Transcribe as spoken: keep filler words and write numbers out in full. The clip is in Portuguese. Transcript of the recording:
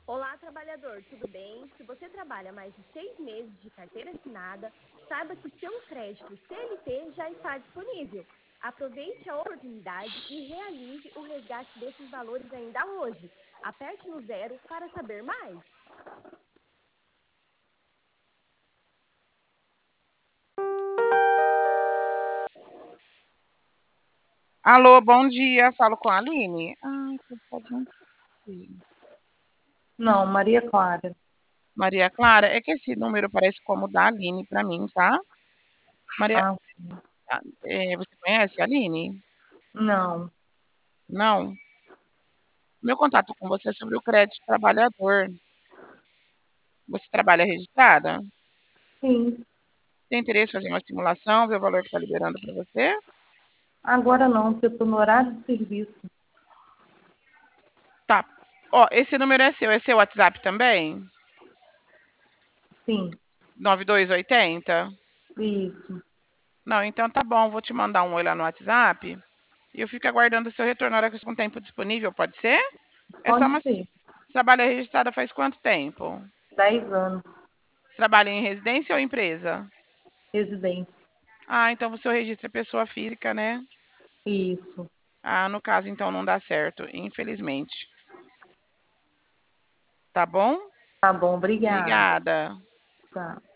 Olá, trabalhador, tudo bem? Se você trabalha mais de seis meses de carteira assinada, saiba que seu crédito C L T já está disponível. Aproveite a oportunidade e realize o resgate desses valores ainda hoje. Aperte no zero para saber mais. Alô, bom dia. Falo com a Aline. Ai, coitadinha. Não, Maria Clara. Maria Clara, é que esse número parece como da Aline para mim, tá? Maria, Ah, ah, é, você conhece a Aline? não. Não? Meu contato com você é sobre o crédito trabalhador. Você trabalha registrada? Sim. Tem interesse em fazer uma simulação, ver o valor que está liberando para você? Agora não, porque eu estou no horário de serviço. Tá. Ó, esse número é seu. É seu WhatsApp também? Sim, nove dois oito zero? isso. Não, então tá bom. Vou te mandar um oi lá no WhatsApp. E eu fico aguardando o seu retorno na hora que você com tempo disponível, pode ser? É só Pode uma. ser. Você trabalha registrada faz quanto tempo? Dez anos. Você trabalha em residência ou empresa? Residente. Ah, então o seu registro é pessoa física, né? Isso. Ah, no caso, então não dá certo, infelizmente. Tá bom? Tá bom, obrigada. Obrigada. Tá.